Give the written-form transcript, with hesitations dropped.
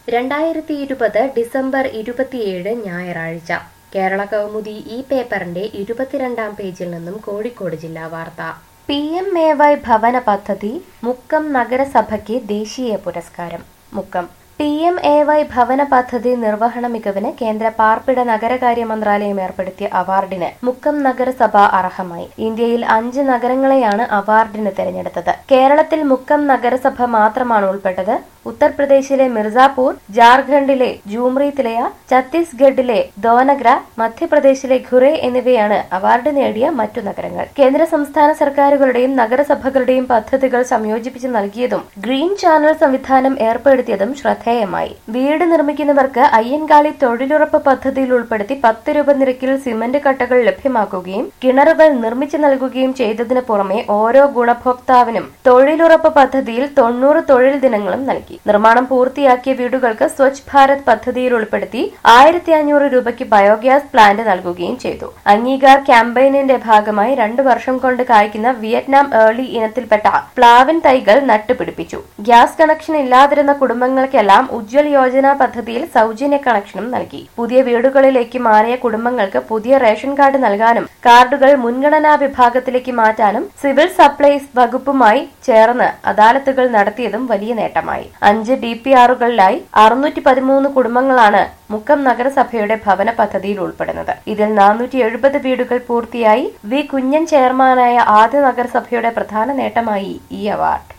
2020 December 27 ഞായറാഴ്ച കേരള കൗമുദി ഈ പേപ്പറിന്റെ 22-ാം പേജിൽ നിന്നും കോഴിക്കോട് ജില്ലാ വാർത്ത. PMAY ഭവന പദ്ധതി മുക്കം നഗരസഭയ്ക്ക് ദേശീയ പുരസ്കാരം. മുക്കം PMAY ഭവന പദ്ധതി നിർവഹണ മികവിന് കേന്ദ്ര പാർപ്പിട നഗരകാര്യ മന്ത്രാലയം ഏർപ്പെടുത്തിയ അവാർഡിന് മുക്കം നഗരസഭ അർഹമായി. ഇന്ത്യയിൽ 5 നഗരങ്ങളെയാണ് അവാർഡിന് തെരഞ്ഞെടുത്തത്. കേരളത്തിൽ മുക്കം നഗരസഭ മാത്രമാണ് ഉൾപ്പെട്ടത്. ഉത്തർപ്രദേശിലെ മിർസാപൂർ, ജാർഖണ്ഡിലെ ജൂംറി തിലയ, ഛത്തീസ്ഗഡിലെ ദോനഗ്ര, മധ്യപ്രദേശിലെ ഖുറേ എന്നിവയാണ് അവാർഡ് നേടിയ മറ്റു നഗരങ്ങൾ. കേന്ദ്ര സംസ്ഥാന സർക്കാരുകളുടെയും നഗരസഭകളുടെയും പദ്ധതികൾ സംയോജിപ്പിച്ച് നൽകിയതും ഗ്രീൻ ചാനൽ സംവിധാനം ഏർപ്പെടുത്തിയതും ശ്രദ്ധേയമായി. വീട് നിർമ്മിക്കുന്നവർക്ക് അയ്യൻകാളി തൊഴിലുറപ്പ് പദ്ധതിയിൽ ഉൾപ്പെടുത്തി 10 രൂപ നിരക്കിൽ സിമന്റ് കട്ടകൾ ലഭ്യമാക്കുകയും കിണറുകൾ നിർമ്മിച്ചു നൽകുകയും ചെയ്തതിനു പുറമെ ഓരോ ഗുണഭോക്താവിനും തൊഴിലുറപ്പ് പദ്ധതിയിൽ 90 തൊഴിൽ ദിനങ്ങളും നൽകി. നിർമ്മാണം പൂർത്തിയാക്കിയ വീടുകൾക്ക് സ്വച്ഛ് ഭാരത് പദ്ധതിയിൽ ഉൾപ്പെടുത്തി 1500 രൂപയ്ക്ക് ബയോഗ്യാസ് പ്ലാന്റ് നൽകുകയും ചെയ്തു. അംഗീകാർ ക്യാമ്പയിനിന്റെ ഭാഗമായി 2 വർഷം കൊണ്ട് കായ്ക്കുന്ന വിയറ്റ്നാം ഏർലി ഇനത്തിൽപ്പെട്ട പ്ലാവിൻ തൈകൾ നട്ടുപിടിപ്പിച്ചു. ഗ്യാസ് കണക്ഷൻ ഇല്ലാതിരുന്ന കുടുംബങ്ങൾക്കെല്ലാം ഉജ്ജ്വൽ യോജന പദ്ധതിയിൽ സൗജന്യ കണക്ഷനും നൽകി. പുതിയ വീടുകളിലേക്ക് മാറിയ കുടുംബങ്ങൾക്ക് പുതിയ റേഷൻ കാർഡ് നൽകാനും കാർഡുകൾ മുൻഗണനാ വിഭാഗത്തിലേക്ക് മാറ്റാനും സിവിൽ സപ്ലൈസ് വകുപ്പുമായി ചേർന്ന് അദാലത്തുകൾ നടത്തിയതും വലിയ നേട്ടമായി. 5 DPRകളിലായി 613 കുടുംബങ്ങളാണ് മുക്കം നഗരസഭയുടെ ഭവന പദ്ധതിയിൽ ഉൾപ്പെടുന്നത്. ഇതിൽ 470 വീടുകൾ പൂർത്തിയായി. വി കുഞ്ഞൻ ചെയർമാനായ ആദ്യ നഗരസഭയുടെ പ്രധാന നേട്ടമായി ഈ അവാർഡ്.